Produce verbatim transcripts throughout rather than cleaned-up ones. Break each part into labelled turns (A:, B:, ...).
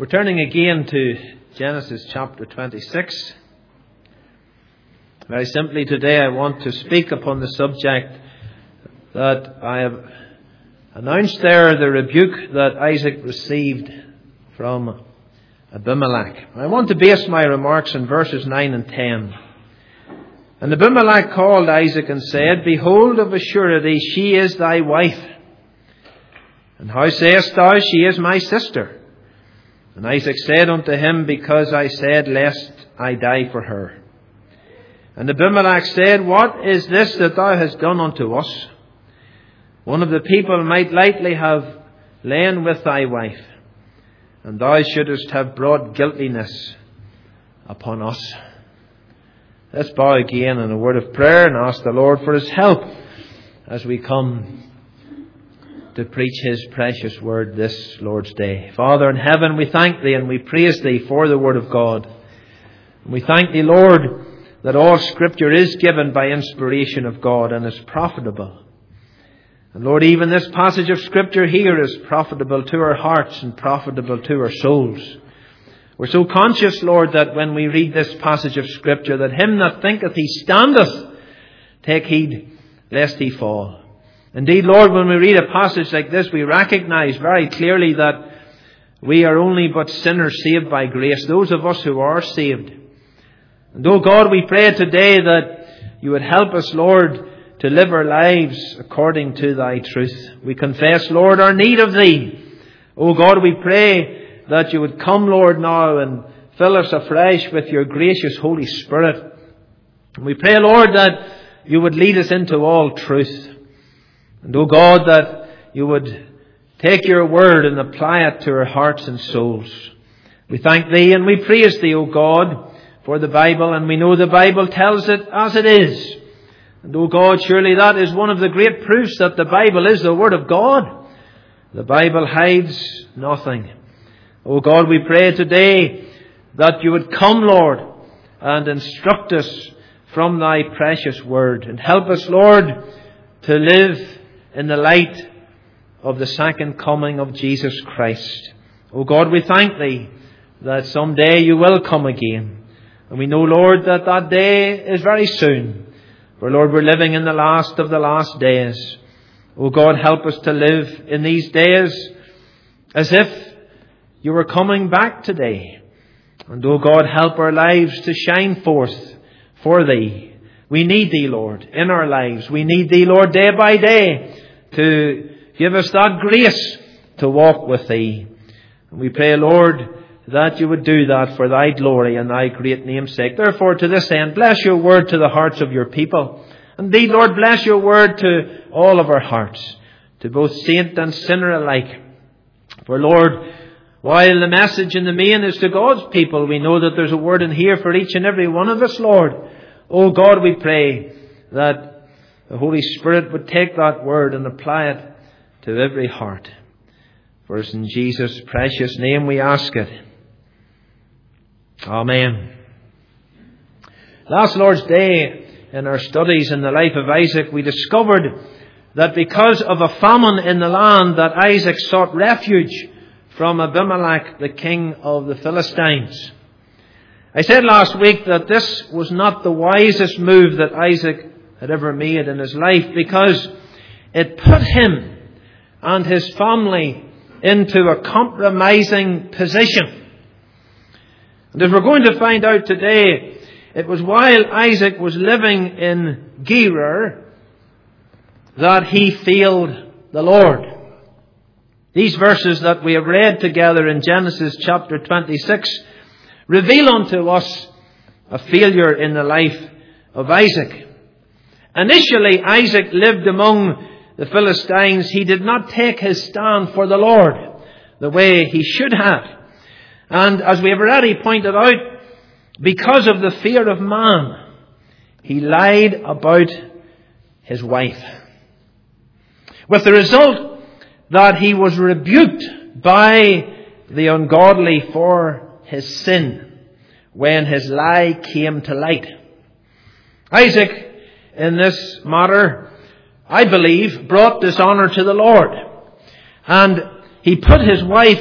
A: We're turning again to Genesis chapter twenty-six. Very simply today I want to speak upon the subject that I have announced there, the rebuke that Isaac received from Abimelech. I want to base my remarks on verses nine and ten. And Abimelech called Isaac and said, Behold, of a surety she is thy wife. And how sayest thou, she is my sister? And Isaac said unto him, Because I said, Lest I die for her. And Abimelech said, What is this that thou hast done unto us? One of the people might lightly have lain with thy wife, and thou shouldest have brought guiltiness upon us. Let's bow again in a word of prayer and ask the Lord for His help as we come to preach His precious word this Lord's Day. Father in heaven, we thank Thee and we praise Thee for the word of God. And we thank Thee, Lord, that all Scripture is given by inspiration of God and is profitable. And Lord, even this passage of Scripture here is profitable to our hearts and profitable to our souls. We're so conscious, Lord, that when we read this passage of Scripture, that him that thinketh he standeth, take heed lest he fall. Indeed, Lord, when we read a passage like this, we recognize very clearly that we are only but sinners saved by grace, those of us who are saved. And oh God, we pray today that you would help us, Lord, to live our lives according to thy truth. We confess, Lord, our need of thee. Oh God, we pray that you would come, Lord, now and fill us afresh with your gracious Holy Spirit. And we pray, Lord, that you would lead us into all truth. And, O God, that you would take your word and apply it to our hearts and souls. We thank Thee and we praise Thee, O God, for the Bible. And we know the Bible tells it as it is. And, O God, surely that is one of the great proofs that the Bible is the Word of God. The Bible hides nothing. O God, we pray today that you would come, Lord, and instruct us from Thy precious Word. And help us, Lord, to live in the light of the second coming of Jesus Christ. O God, we thank Thee that someday you will come again. And we know, Lord, that that day is very soon. For, Lord, we're living in the last of the last days. O God, help us to live in these days as if you were coming back today. And, O God, help our lives to shine forth for Thee. We need Thee, Lord, in our lives. We need Thee, Lord, day by day to give us that grace to walk with Thee. And we pray, Lord, that you would do that for Thy glory and Thy great name's sake. Therefore, to this end, bless your word to the hearts of your people. Indeed, Lord, bless your word to all of our hearts, to both saint and sinner alike. For, Lord, while the message in the main is to God's people, we know that there's a word in here for each and every one of us, Lord. Oh God, we pray that the Holy Spirit would take that word and apply it to every heart. For it's in Jesus' precious name we ask it. Amen. Last Lord's Day, in our studies in the life of Isaac, we discovered that because of a famine in the land, that Isaac sought refuge from Abimelech, the king of the Philistines. I said last week that this was not the wisest move that Isaac had ever made in his life, because it put him and his family into a compromising position. And as we're going to find out today, it was while Isaac was living in Gerar that he failed the Lord. These verses that we have read together in Genesis chapter twenty-six reveal unto us a failure in the life of Isaac. Initially, Isaac lived among the Philistines. He did not take his stand for the Lord the way he should have. And as we have already pointed out, because of the fear of man, he lied about his wife. With the result that he was rebuked by the ungodly for his sin when his lie came to light. Isaac, in this matter, I believe, brought dishonor to the Lord. And he put his wife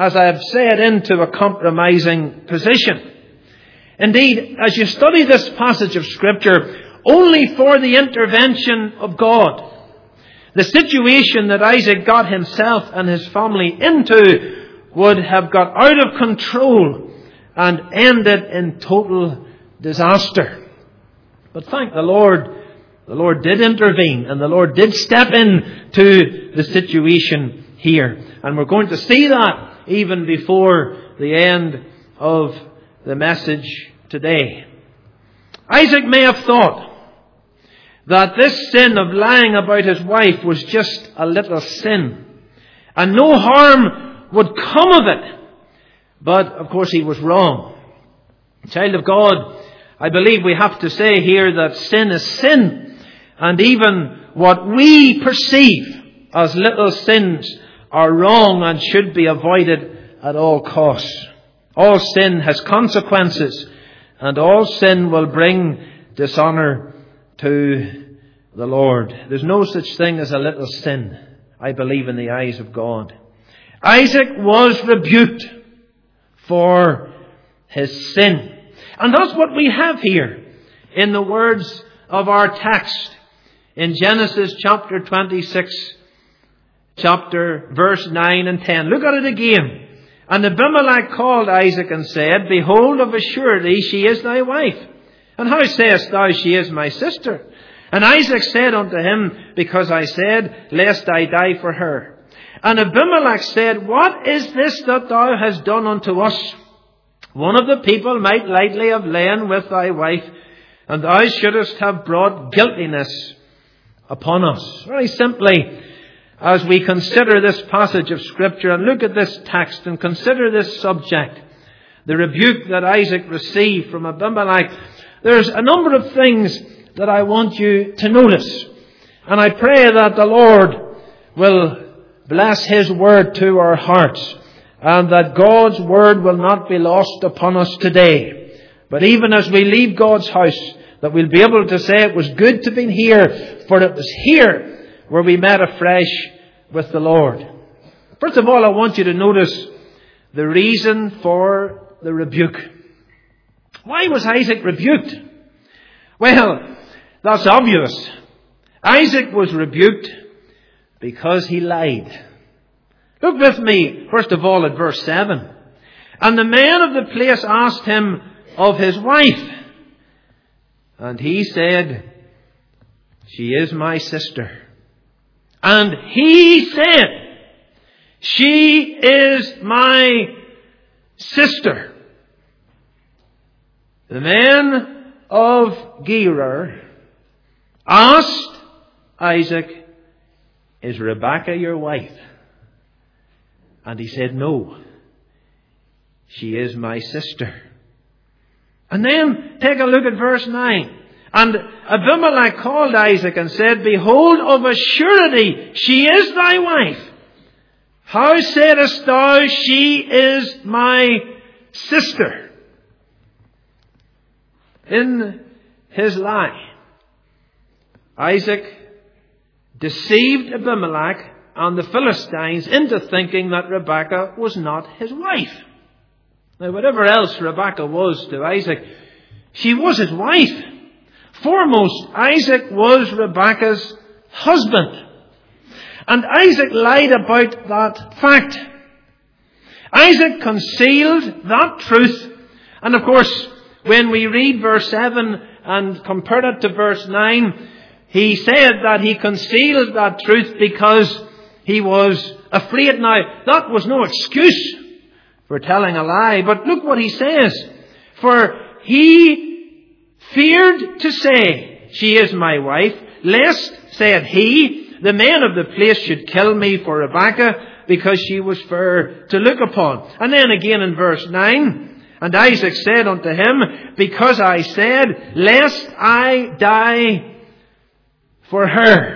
A: as I have said, into a compromising position. Indeed, as you study this passage of Scripture, only for the intervention of God, the situation that Isaac got himself and his family into would have got out of control and ended in total disaster. But thank the Lord, the Lord did intervene and the Lord did step in to the situation here. And we're going to see that even before the end of the message today. Isaac may have thought that this sin of lying about his wife was just a little sin, and no harm would come of it. But, of course, he was wrong. Child of God, I believe we have to say here that sin is sin, and even what we perceive as little sins are wrong and should be avoided at all costs. All sin has consequences, and all sin will bring dishonour to the Lord. There's no such thing as a little sin, I believe, in the eyes of God. Isaac was rebuked for his sin. And that's what we have here in the words of our text in Genesis chapter twenty-six, chapter verse nine and ten. Look at it again. And Abimelech called Isaac and said, Behold, of a surety she is thy wife. And how sayest thou, she is my sister? And Isaac said unto him, Because I said, Lest I die for her. And Abimelech said, What is this that thou hast done unto us? One of the people might lightly have lain with thy wife, and thou shouldest have brought guiltiness upon us. Very simply, as we consider this passage of Scripture and look at this text and consider this subject, the rebuke that Isaac received from Abimelech, there's a number of things that I want you to notice. And I pray that the Lord will bless His word to our hearts, and that God's word will not be lost upon us today. But even as we leave God's house, that we'll be able to say it was good to be here, for it was here where we met afresh with the Lord. First of all, I want you to notice the reason for the rebuke. Why was Isaac rebuked? Well, that's obvious. Isaac was rebuked because he lied. Look with me, first of all, at verse seven. And the man of the place asked him of his wife. And he said, She is my sister. And he said, She is my sister. The man of Gerar asked Isaac, Is Rebekah your wife? And he said, No, she is my sister. And then take a look at verse nine. And Abimelech called Isaac and said, Behold, of a surety she is thy wife. How saidest thou, She is my sister? In his lie, Isaac deceived Abimelech and the Philistines into thinking that Rebekah was not his wife. Now, whatever else Rebekah was to Isaac, she was his wife. Foremost, Isaac was Rebekah's husband. And Isaac lied about that fact. Isaac concealed that truth. And of course, when we read verse seven and compare it to verse nine, he said that he concealed that truth because he was afraid. Now, that was no excuse for telling a lie. But look what he says. For he feared to say, She is my wife, lest, said he, the men of the place should kill me for Rebekah, because she was fair to look upon. And then again in verse nine, And Isaac said unto him, Because I said, Lest I die for her.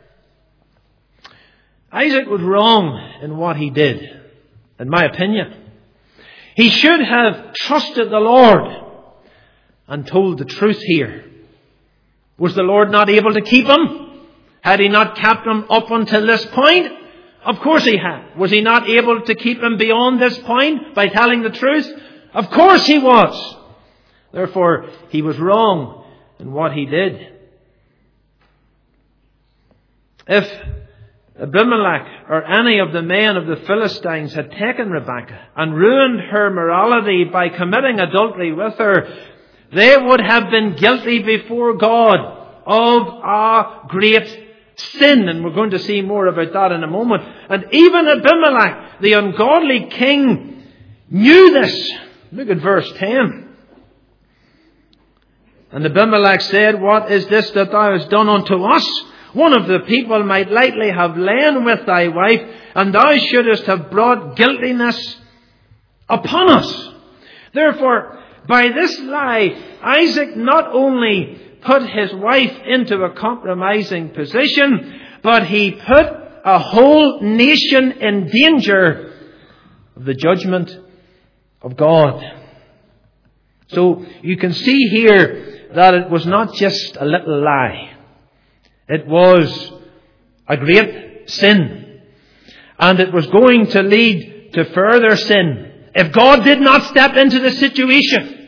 A: Isaac was wrong in what he did, in my opinion. He should have trusted the Lord and told the truth here. Was the Lord not able to keep him? Had He not kept him up until this point? Of course he had. Was he not able to keep him beyond this point by telling the truth? Of course he was. Therefore, he was wrong in what he did. If Abimelech or any of the men of the Philistines had taken Rebekah and ruined her morality by committing adultery with her, they would have been guilty before God of a great sin. And we're going to see more about that in a moment. And even Abimelech, the ungodly king, knew this. Look at verse ten. And Abimelech said, "What is this that thou hast done unto us? One of the people might lightly have lain with thy wife, and thou shouldest have brought guiltiness upon us." Therefore, by this lie, Isaac not only put his wife into a compromising position, but he put a whole nation in danger of the judgment of God. So you can see here that it was not just a little lie. It was a great sin. And it was going to lead to further sin if God did not step into the situation.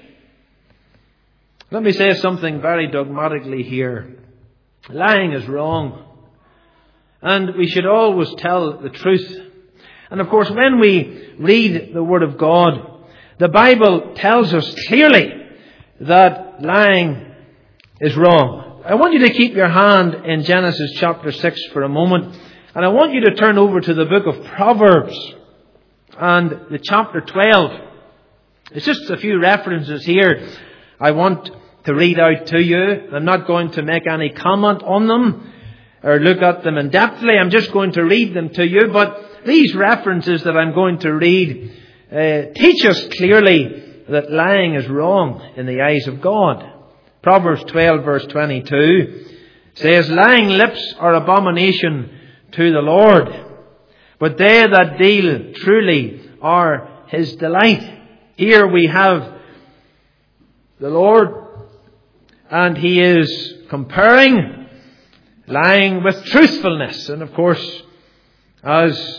A: Let me say something very dogmatically here. Lying is wrong. And we should always tell the truth. And of course, when we read the Word of God, the Bible tells us clearly that lying is wrong. I want you to keep your hand in Genesis chapter six for a moment. And I want you to turn over to the book of Proverbs and the chapter twelve. It's just a few references here I want to read out to you. I'm not going to make any comment on them or look at them in depthly. I'm just going to read them to you. But these references that I'm going to read uh, teach us clearly that lying is wrong in the eyes of God. Proverbs twelve verse twenty-two says, "Lying lips are abomination to the Lord, but they that deal truly are His delight." Here we have the Lord, and He is comparing lying with truthfulness. And of course, as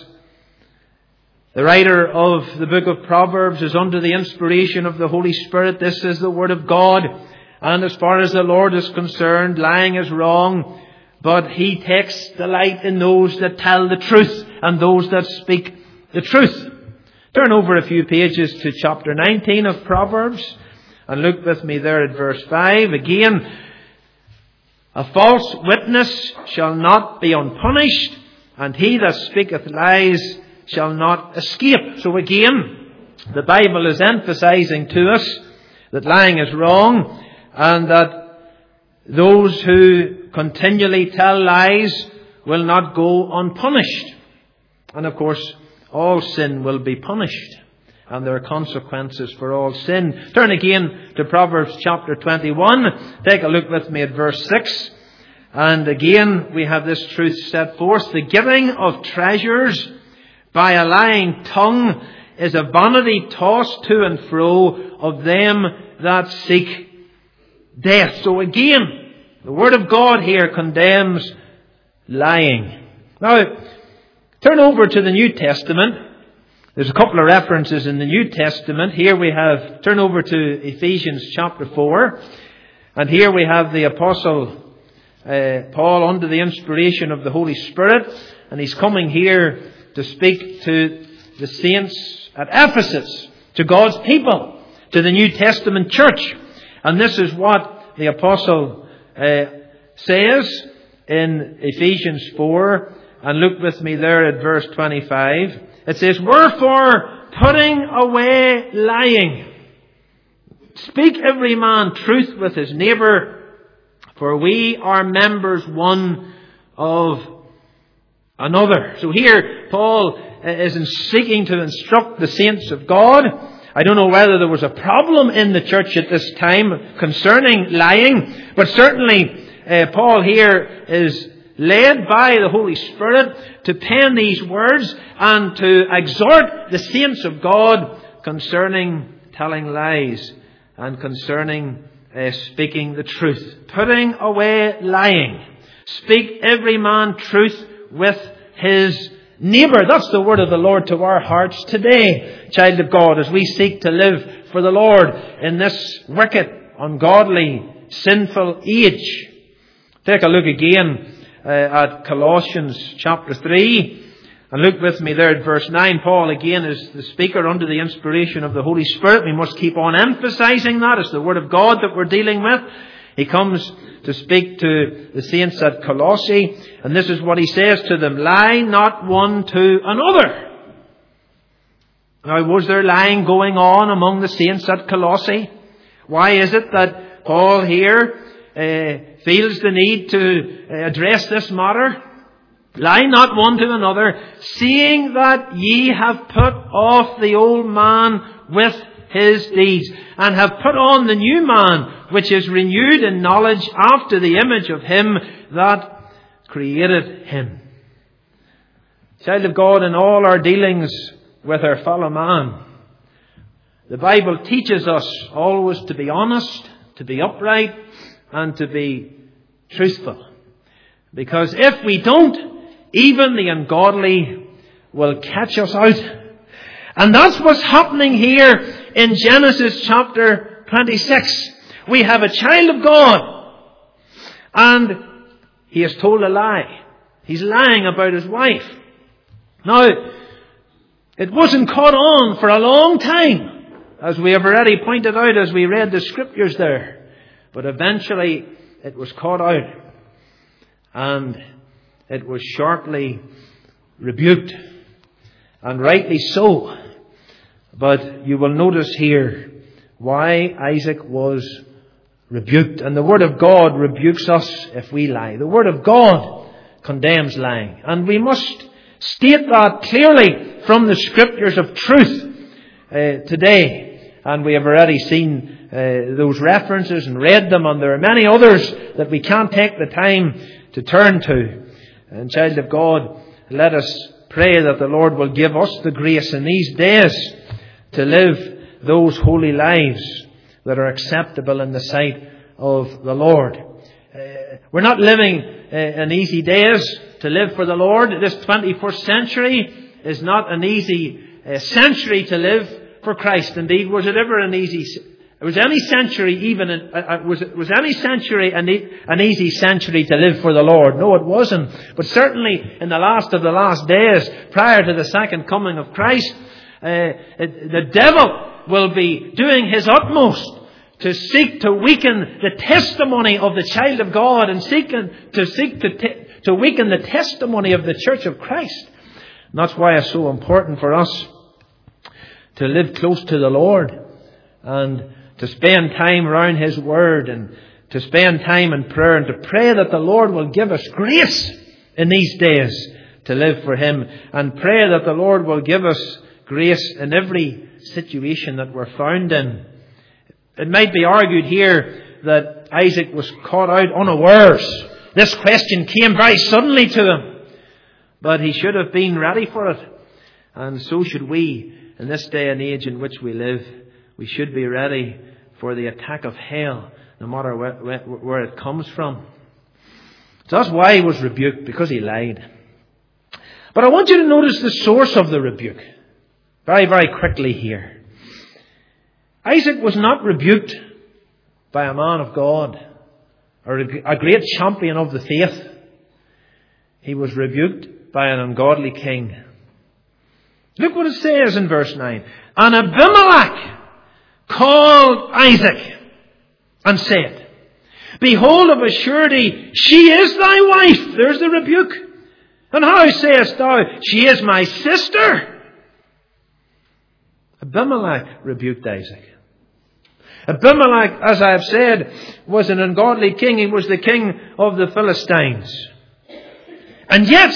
A: the writer of the book of Proverbs is under the inspiration of the Holy Spirit, this is the Word of God. And as far as the Lord is concerned, lying is wrong, but He takes delight in those that tell the truth and those that speak the truth. Turn over a few pages to chapter nineteen of Proverbs and look with me there at verse five. Again, "A false witness shall not be unpunished, and he that speaketh lies shall not escape." So again, the Bible is emphasizing to us that lying is wrong, and that those who continually tell lies will not go unpunished. And of course, all sin will be punished. And there are consequences for all sin. Turn again to Proverbs chapter twenty-one. Take a look with me at verse six. And again, we have this truth set forth. "The giving of treasures by a lying tongue is a vanity tossed to and fro of them that seek death." So again, the Word of God here condemns lying. Now, turn over to the New Testament. There's a couple of references in the New Testament. Here we have, turn over to Ephesians chapter four. And here we have the Apostle uh, Paul under the inspiration of the Holy Spirit. And he's coming here to speak to the saints at Ephesus, to God's people, to the New Testament church. And this is what the Apostle uh, says in Ephesians four. And look with me there at verse twenty-five. It says, "Wherefore, putting away lying, speak every man truth with his neighbour, for we are members one of another." So here, Paul is seeking to instruct the saints of God. I don't know whether there was a problem in the church at this time concerning lying, but certainly uh, Paul here is led by the Holy Spirit to pen these words and to exhort the saints of God concerning telling lies and concerning uh, speaking the truth. Putting away lying. Speak every man truth with his neighbour. That's the word of the Lord to our hearts today, child of God, as we seek to live for the Lord in this wicked, ungodly, sinful age. Take a look again uh, at Colossians chapter three. And look with me there at verse nine. Paul again is the speaker under the inspiration of the Holy Spirit. We must keep on emphasizing that. It's the Word of God that we're dealing with. He comes to speak to the saints at Colossae. And this is what he says to them. Lie not one to another. Now, was there lying going on among the saints at Colossae? Why is it that Paul here uh, feels the need to uh, address this matter? Lie not one to another, seeing that ye have put off the old man with his deeds, and have put on the new man, which is renewed in knowledge after the image of him that created him. Child of God, in all our dealings with our fellow man, the Bible teaches us always to be honest, to be upright, and to be truthful. Because if we don't, even the ungodly will catch us out. And that's what's happening here in Genesis chapter twenty-six. We have a child of God, and he has told a lie. He's lying about his wife. Now, it wasn't caught on for a long time, as we have already pointed out as we read the scriptures there. But eventually it was caught out, and it was sharply rebuked, and rightly so. But you will notice here why Isaac was rebuked. And the Word of God rebukes us if we lie. The Word of God condemns lying. And we must state that clearly from the Scriptures of truth uh, today. And we have already seen uh, those references and read them, and there are many others that we can't take the time to turn to. And child of God, let us pray that the Lord will give us the grace in these days to live those holy lives that are acceptable in the sight of the Lord. Uh, we're not living uh, in easy days to live for the Lord. This twenty-first century is not an easy uh, century to live for Christ. Indeed, was it ever an easy Was any century even an, uh, was was any century an, e- an easy century to live for the Lord? No, it wasn't. But certainly in the last of the last days, prior to the second coming of Christ, uh, it, the devil will be doing his utmost to seek to weaken the testimony of the child of God, and seeking to seek to te- to weaken the testimony of the Church of Christ. And that's why it's so important for us to live close to the Lord, and to spend time around His Word, and to spend time in prayer, and to pray that the Lord will give us grace in these days to live for Him, and pray that the Lord will give us grace in every situation that we're found in. It might be argued here that Isaac was caught out unawares. This question came very suddenly to him, but he should have been ready for it. And so should we in this day and age in which we live. We should be ready for the attack of hell, no matter where, where, where it comes from. So that's why he was rebuked, because he lied. But I want you to notice the source of the rebuke very, very quickly here. Isaac was not rebuked by a man of God or a great champion of the faith. He was rebuked by an ungodly king. Look what it says in verse nine. And Abimelech called Isaac and said, Behold, of a surety, she is thy wife. There's the rebuke. And how sayest thou, she is my sister? Abimelech rebuked Isaac. Abimelech, as I have said, was an ungodly king. He was the king of the Philistines. And yet,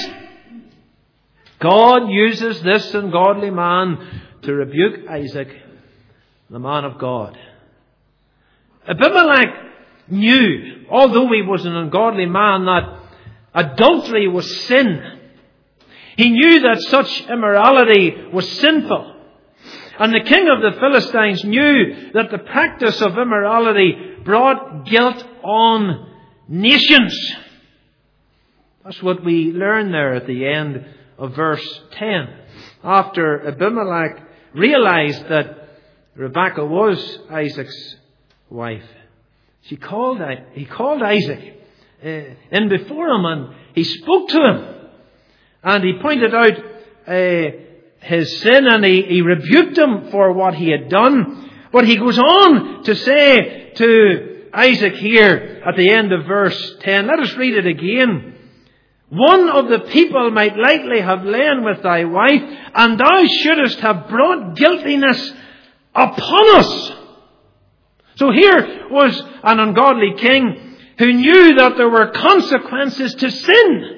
A: God uses this ungodly man to rebuke Isaac, the man of God. Abimelech knew, although he was an ungodly man, that adultery was sin. He knew that such immorality was sinful. And the king of the Philistines knew that the practice of immorality brought guilt on nations. That's what we learn there at the end of verse ten. After Abimelech realized that Rebekah was Isaac's wife, she called, he called Isaac uh, in before him, and he spoke to him. And he pointed out uh, his sin, and he, he rebuked him for what he had done. But he goes on to say to Isaac here at the end of verse ten, let us read it again. One of the people might lightly have lain with thy wife, and thou shouldest have brought guiltiness upon us. So here was an ungodly king who knew that there were consequences to sin.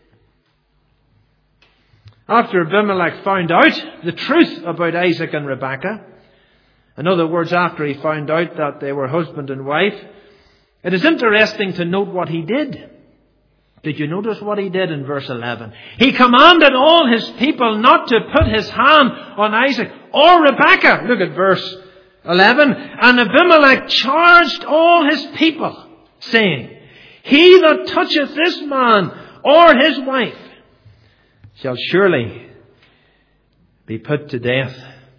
A: After Abimelech found out the truth about Isaac and Rebekah, in other words, after he found out that they were husband and wife, it is interesting to note what he did. Did you notice what he did in verse eleven? He commanded all his people not to put his hand on Isaac or Rebekah. Look at verse eleven. And Abimelech charged all his people, saying, he that toucheth this man or his wife shall surely be put to death.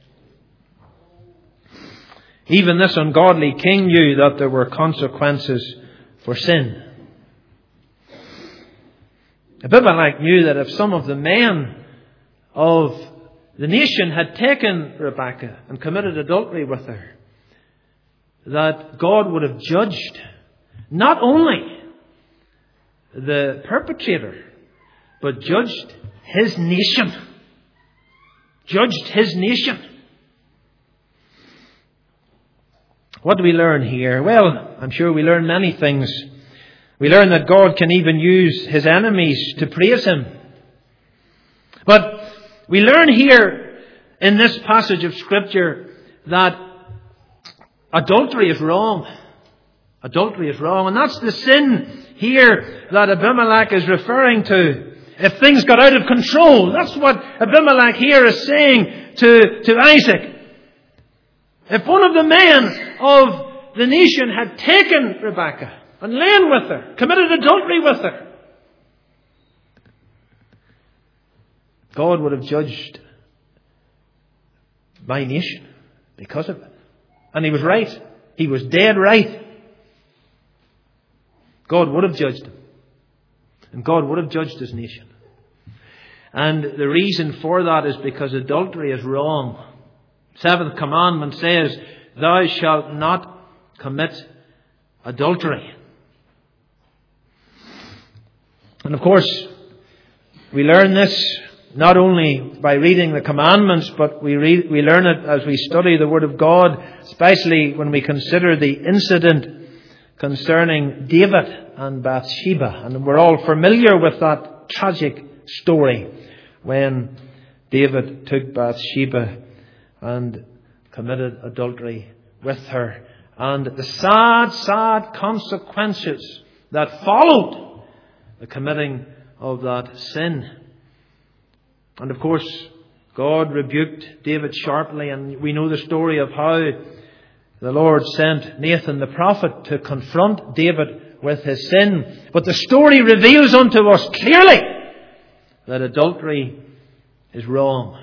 A: Even this ungodly king knew that there were consequences for sin. Abimelech knew that if some of the men of the nation had taken Rebekah and committed adultery with her, that God would have judged not only the perpetrator, but judged his nation. Judged his nation. What do we learn here? Well, I'm sure we learn many things. We learn that God can even use his enemies to praise him. But we learn here in this passage of Scripture that adultery is wrong. Adultery is wrong. And that's the sin here that Abimelech is referring to. If things got out of control, that's what Abimelech here is saying to, to Isaac. If one of the men of the nation had taken Rebekah and lain with her, committed adultery with her, God would have judged my nation because of it. And he was right. He was dead right. God would have judged him. And God would have judged his nation. And the reason for that is because adultery is wrong. Seventh commandment says, thou shalt not commit adultery. And of course, we learn this not only by reading the commandments, but we read, we learn it as we study the Word of God, especially when we consider the incident concerning David and Bathsheba. And we're all familiar with that tragic story when David took Bathsheba and committed adultery with her, and the sad, sad consequences that followed the committing of that sin. And of course, God rebuked David sharply, and we know the story of how the Lord sent Nathan the prophet to confront David with his sin. But the story reveals unto us clearly that adultery is wrong.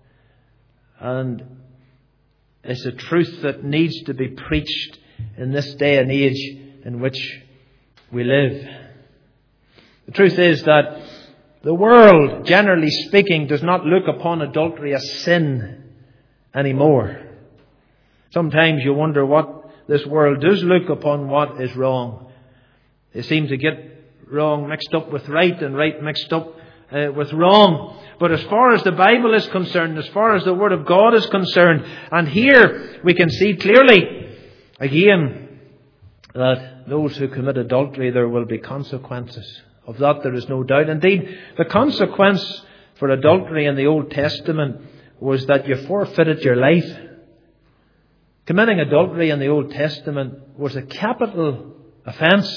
A: And it's a truth that needs to be preached in this day and age in which we live. The truth is that the world, generally speaking, does not look upon adultery as sin anymore. Sometimes you wonder what this world does look upon what is wrong. They seem to get wrong mixed up with right and right mixed up uh, with wrong. But as far as the Bible is concerned, as far as the Word of God is concerned, and here we can see clearly, again, that those who commit adultery, there will be consequences. Of that there is no doubt. Indeed, the consequence for adultery in the Old Testament was that you forfeited your life. Committing adultery in the Old Testament was a capital offence,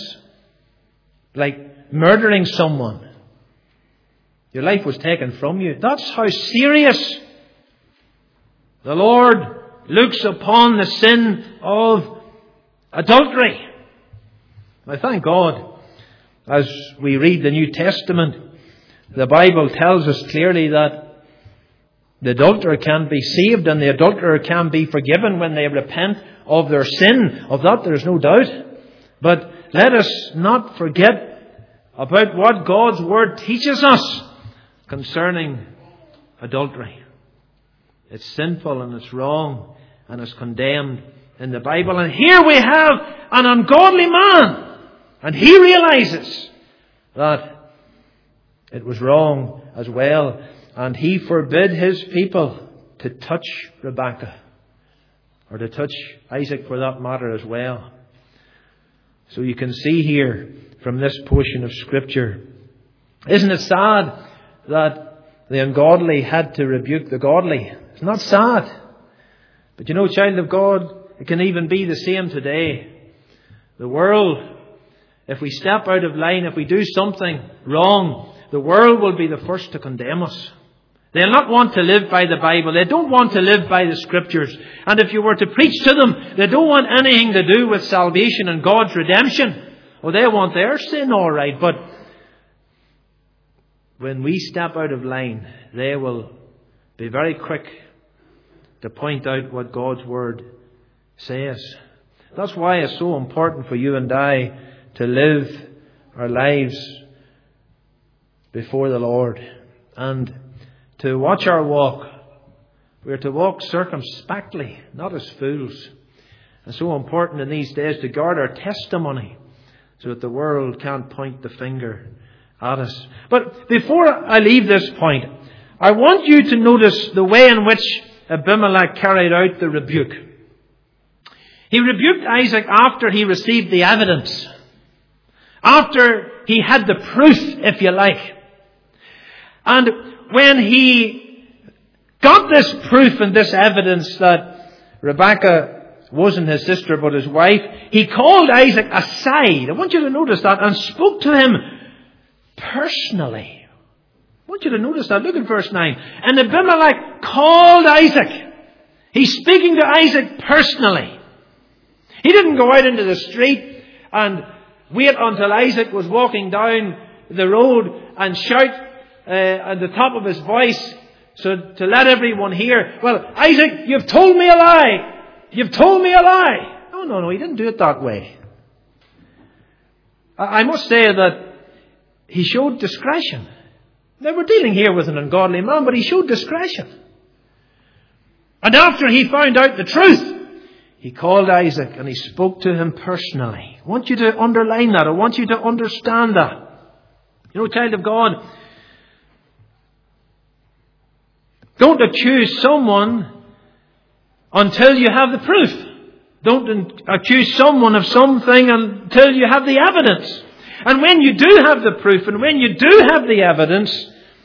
A: like murdering someone. Your life was taken from you. That's how serious the Lord looks upon the sin of adultery. I thank God, as we read the New Testament, the Bible tells us clearly that the adulterer can be saved and the adulterer can be forgiven when they repent of their sin. Of that there is no doubt. But let us not forget about what God's Word teaches us concerning adultery. It's sinful and it's wrong and it's condemned in the Bible. And here we have an ungodly man. And he realizes that it was wrong as well. And he forbid his people to touch Rebekah. Or to touch Isaac for that matter as well. So you can see here from this portion of Scripture. Isn't it sad that the ungodly had to rebuke the godly? It's not sad. But you know, child of God, it can even be the same today. The world, if we step out of line, if we do something wrong, the world will be the first to condemn us. They'll not want to live by the Bible. They don't want to live by the Scriptures. And if you were to preach to them, they don't want anything to do with salvation and God's redemption. Well, they want their sin all right. But when we step out of line, they will be very quick to point out what God's Word says. That's why it's so important for you and I to live our lives before the Lord and to watch our walk. We're to walk circumspectly, not as fools. It's so important in these days to guard our testimony so that the world can't point the finger at us. But before I leave this point, I want you to notice the way in which Abimelech carried out the rebuke. He rebuked Isaac after he received the evidence. After he had the proof, if you like. And when he got this proof and this evidence that Rebekah wasn't his sister but his wife, he called Isaac aside. I want you to notice that. And spoke to him personally. I want you to notice that. Look at verse nine. And Abimelech called Isaac. He's speaking to Isaac personally. He didn't go out into the street and wait until Isaac was walking down the road and shout uh, at the top of his voice so to let everyone hear, well, Isaac, you've told me a lie. You've told me a lie. No, no, no, he didn't do it that way. I must say that he showed discretion. Now, we're dealing here with an ungodly man, but he showed discretion. And after he found out the truth, he called Isaac and he spoke to him personally. I want you to underline that. I want you to understand that. You know, child of God, don't accuse someone until you have the proof. Don't accuse someone of something until you have the evidence. And when you do have the proof and when you do have the evidence,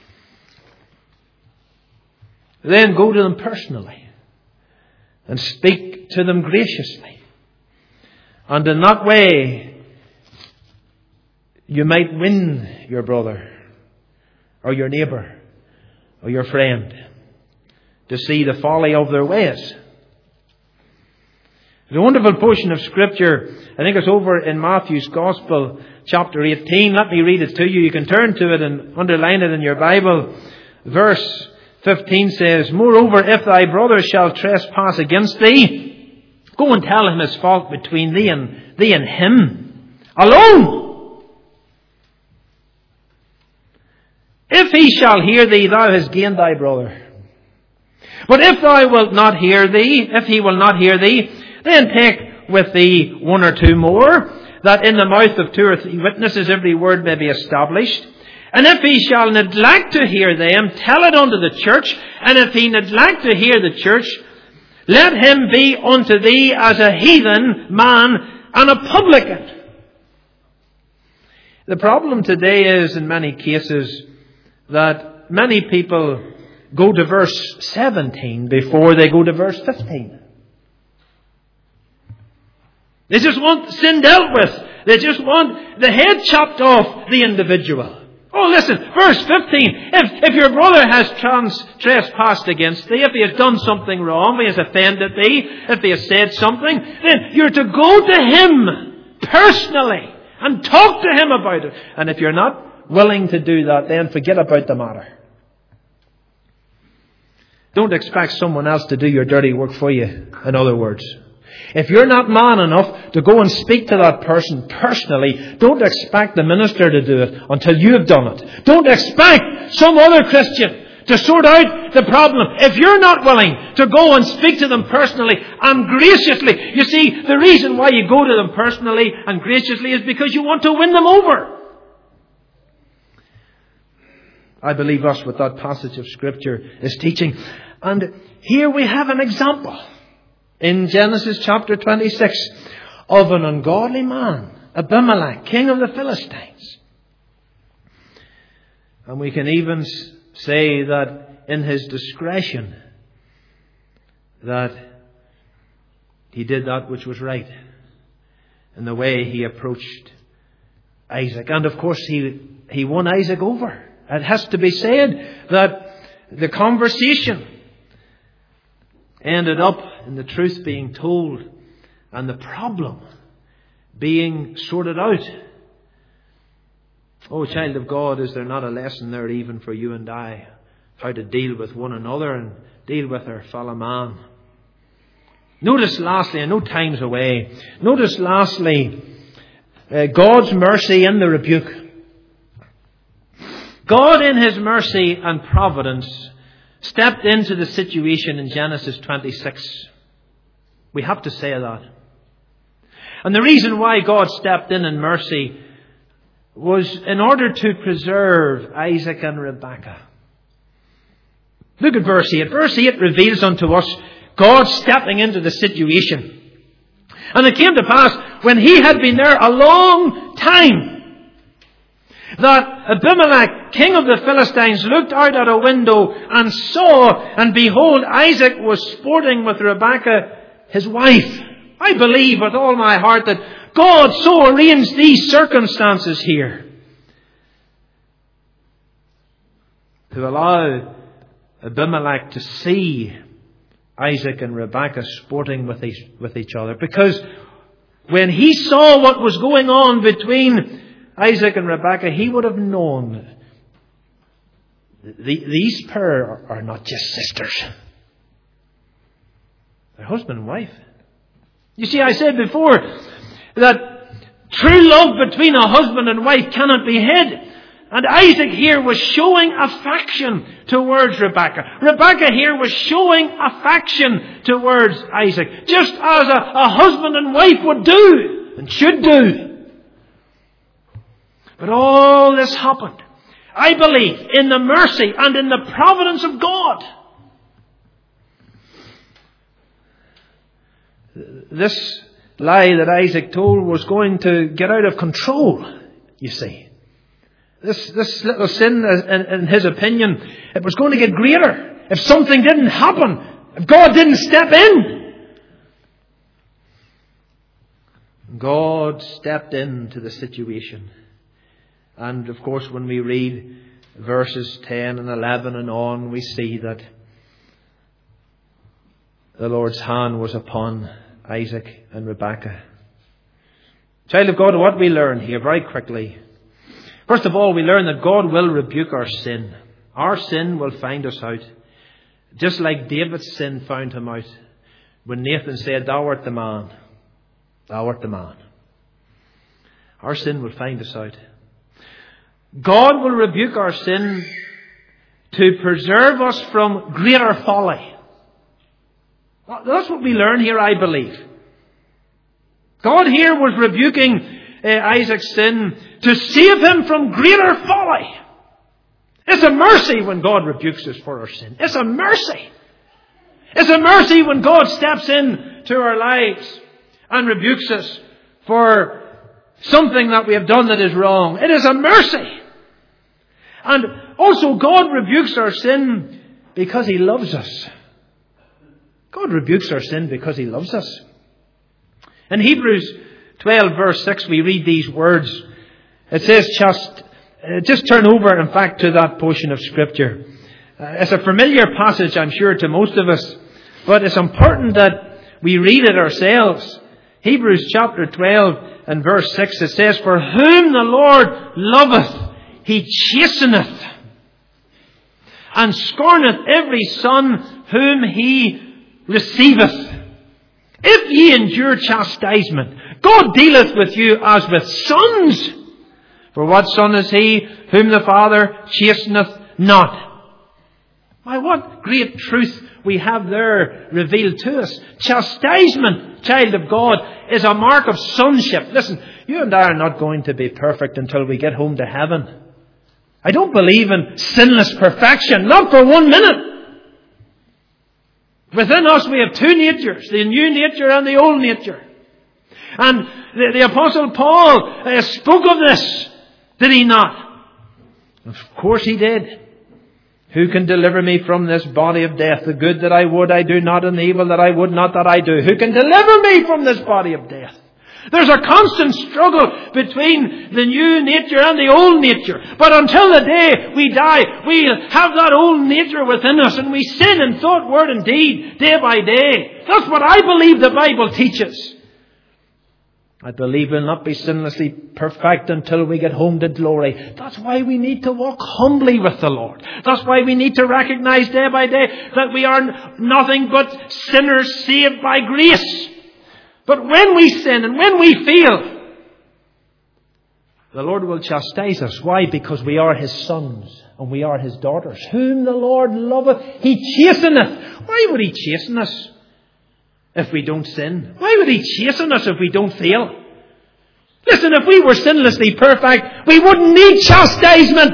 A: then go to them personally and speak to them graciously. And in that way, you might win your brother or your neighbour or your friend to see the folly of their ways. There's a wonderful portion of Scripture. I think it's over in Matthew's Gospel, chapter eighteen. Let me read it to you. You can turn to it and underline it in your Bible. Verse fifteen says, Moreover, if thy brother shall trespass against thee, go and tell him his fault between thee and thee and him alone. If he shall hear thee, thou hast gained thy brother. But if thou wilt not hear thee, if he will not hear thee, then take with thee one or two more, that in the mouth of two or three witnesses every word may be established. And if he shall neglect to hear them, tell it unto the church. And if he neglect to hear the church, let him be unto thee as a heathen man and a publican. The problem today is, in many cases, that many people go to verse seventeen before they go to verse fifteen. They just want sin dealt with. They just want the head chopped off the individual. Oh, listen, verse fifteen. If, if your brother has trans, trespassed against thee, if he has done something wrong, if he has offended thee, if he has said something, then you're to go to him personally and talk to him about it. And if you're not not willing to do that, then forget about the matter. Don't expect someone else to do your dirty work for you, in other words. If you're not man enough to go and speak to that person personally, don't expect the minister to do it until you have done it. Don't expect some other Christian to sort out the problem if you're not willing to go and speak to them personally and graciously. You see, the reason why you go to them personally and graciously is because you want to win them over. I believe that's what that passage of Scripture is teaching. And here we have an example in Genesis chapter twenty-six of an ungodly man, Abimelech, king of the Philistines. And we can even say that in his discretion, that he did that which was right in the way he approached Isaac. And of course he, he won Isaac over. It has to be said that the conversation ended up in the truth being told and the problem being sorted out. Oh, child of God, is there not a lesson there even for you and I? How to deal with one another and deal with our fellow man. Notice lastly, and no time's away, notice lastly uh, God's mercy in the rebuke. God in His mercy and providence stepped into the situation in Genesis twenty-six. We have to say that. And the reason why God stepped in in mercy was in order to preserve Isaac and Rebekah. Look at verse eight. Verse eight reveals unto us God stepping into the situation. And it came to pass, when he had been there a long time, that Abimelech, king of the Philistines, looked out at a window and saw, and behold, Isaac was sporting with Rebekah, his wife. I believe with all my heart that God so arranged these circumstances here to allow Abimelech to see Isaac and Rebekah sporting with each, with each other. Because when he saw what was going on between Isaac and Rebekah, he would have known the, these pair are, are not just sisters. They're husband and wife. You see, I said before that true love between a husband and wife cannot be hid. And Isaac here was showing affection towards Rebekah. Rebekah here was showing affection towards Isaac. Just as a, a husband and wife would do and should do. But all this happened, I believe, in the mercy and in the providence of God. This lie that Isaac told was going to get out of control, you see. This, this little sin, in, in his opinion, it was going to get greater if something didn't happen, if God didn't step in. God stepped into the situation. And of course, when we read verses ten and eleven and on, we see that the Lord's hand was upon Isaac and Rebekah. Child of God, what we learn here very quickly. First of all, we learn that God will rebuke our sin. Our sin will find us out. Just like David's sin found him out. When Nathan said, "Thou art the man. Thou art the man." Our sin will find us out. God will rebuke our sin to preserve us from greater folly. That's what we learn here, I believe. God here was rebuking uh, Isaac's sin to save him from greater folly. It's a mercy when God rebukes us for our sin. It's a mercy. It's a mercy when God steps in to our lives and rebukes us for something that we have done that is wrong. It is a mercy. And also God rebukes our sin because He loves us. God rebukes our sin because He loves us. In Hebrews twelve verse six we read these words. It says just, uh, just turn over in fact to that portion of Scripture. Uh, it's a familiar passage I'm sure to most of us. But it's important that we read it ourselves. Hebrews chapter twelve and verse six, it says, "For whom the Lord loveth, He chasteneth and scorneth every son whom he receiveth. If ye endure chastisement, God dealeth with you as with sons. For what son is he whom the Father chasteneth not? Why, what great truth we have there revealed to us. Chastisement, child of God, is a mark of sonship. Listen, you and I are not going to be perfect until we get home to heaven. I don't believe in sinless perfection, not for one minute. Within us we have two natures, the new nature and the old nature. And the, the Apostle Paul uh, spoke of this, did he not? Of course he did. Who can deliver me from this body of death? The good that I would I do not, and the evil that I would not that I do. Who can deliver me from this body of death? There's a constant struggle between the new nature and the old nature. But until the day we die, we have that old nature within us, and we sin in thought, word and deed, day by day. That's what I believe the Bible teaches. I believe we'll not be sinlessly perfect until we get home to glory. That's why we need to walk humbly with the Lord. That's why we need to recognize day by day that we are nothing but sinners saved by grace. But when we sin and when we fail, the Lord will chastise us. Why? Because we are His sons and we are His daughters. Whom the Lord loveth, He chasteneth. Why would He chasten us if we don't sin? Why would He chasten us if we don't fail? Listen, if we were sinlessly perfect, we wouldn't need chastisement.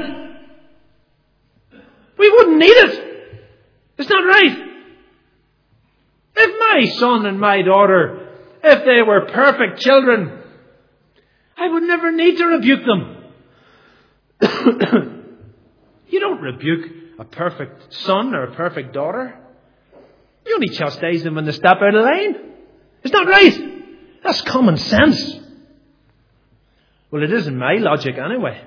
A: We wouldn't need it. It's not right. If my son and my daughter, if they were perfect children, I would never need to rebuke them. You don't rebuke a perfect son or a perfect daughter. You only chastise them when they step out of line. It's not right. That's common sense. Well, it isn't my logic anyway.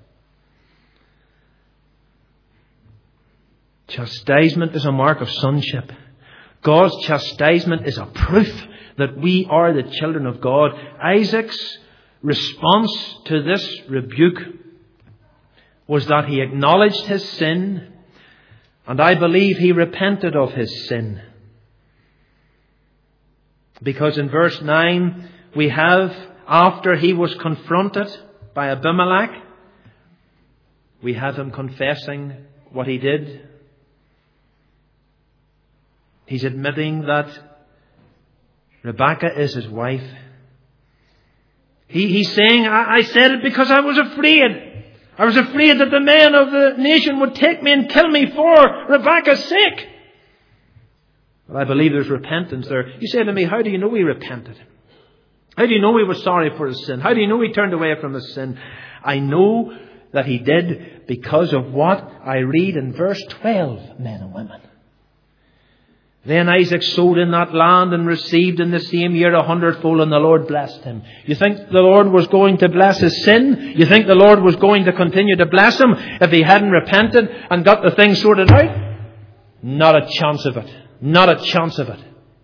A: Chastisement is a mark of sonship. God's chastisement is a proof that we are the children of God. Isaac's response to this rebuke was that he acknowledged his sin, and I believe he repented of his sin. Because in verse nine we have, after he was confronted by Abimelech, we have him confessing what he did. He's admitting that Rebekah is his wife. He, he's saying, I, I said it because I was afraid. I was afraid that the men of the nation would take me and kill me for Rebekah's sake. But I believe there's repentance there. You say to me, how do you know he repented? How do you know he was sorry for his sin? How do you know he turned away from his sin? I know that he did because of what I read in verse twelve, men and women. Then Isaac sowed in that land and received in the same year a hundredfold, and the Lord blessed him. You think the Lord was going to bless his sin? You think the Lord was going to continue to bless him if he hadn't repented and got the thing sorted out? Not a chance of it. Not a chance of it.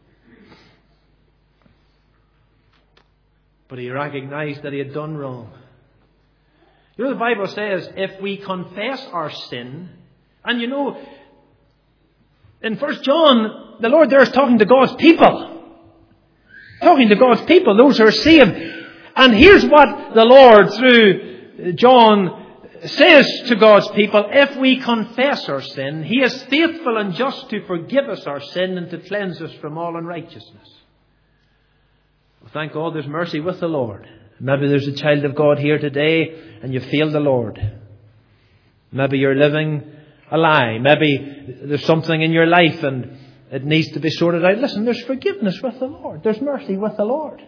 A: But he recognized that he had done wrong. You know, the Bible says if we confess our sin, and you know, in First John, the Lord there is talking to God's people. Talking to God's people, those who are saved. And here's what the Lord, through John, says to God's people: if we confess our sin, He is faithful and just to forgive us our sin and to cleanse us from all unrighteousness. Well, thank God there's mercy with the Lord. Maybe there's a child of God here today and you failed the Lord. Maybe you're living a lie. Maybe there's something in your life and it needs to be sorted out. Listen, there's forgiveness with the Lord. There's mercy with the Lord.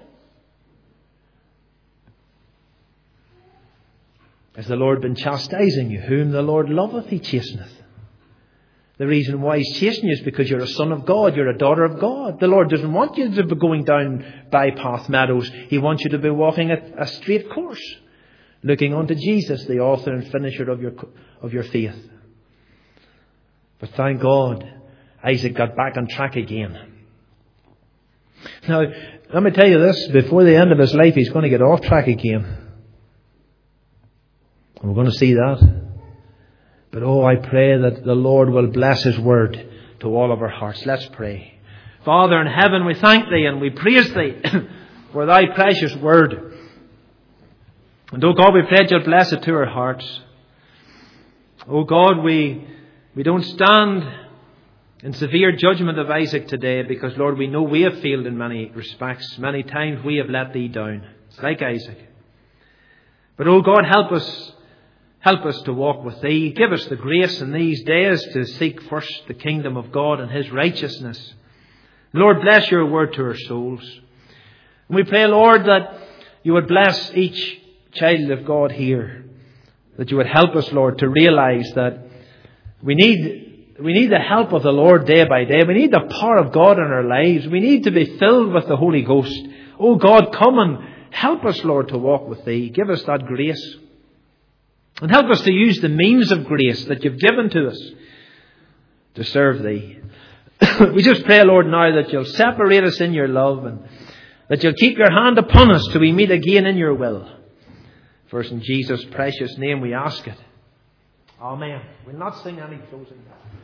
A: Has the Lord been chastising you? Whom the Lord loveth, He chasteneth. The reason why He's chastening you is because you're a son of God. You're a daughter of God. The Lord doesn't want you to be going down bypath meadows. He wants you to be walking a, a straight course, looking unto Jesus, the author and finisher of your of your faith. But thank God, Isaac got back on track again. Now, let me tell you this, before the end of his life, he's going to get off track again. We're going to see that. But oh, I pray that the Lord will bless His word to all of our hearts. Let's pray. Father in heaven, we thank Thee and we praise Thee for Thy precious word. And oh God, we pray that You'll bless it to our hearts. Oh God, we, we don't stand in severe judgment of Isaac today because, Lord, we know we have failed in many respects. Many times we have let Thee down. It's like Isaac. But oh God, help us, help us to walk with Thee. Give us the grace in these days to seek first the kingdom of God and His righteousness. Lord, bless Your word to our souls. And we pray, Lord, that You would bless each child of God here. That You would help us, Lord, to realize that we need We need the help of the Lord day by day. We need the power of God in our lives. We need to be filled with the Holy Ghost. Oh God, come and help us, Lord, to walk with Thee. Give us that grace. And help us to use the means of grace that You've given to us to serve Thee. We just pray, Lord, now that You'll separate us in Your love and that You'll keep Your hand upon us till we meet again in Your will. First in Jesus' precious name we ask it. Amen. We'll not sing any closing.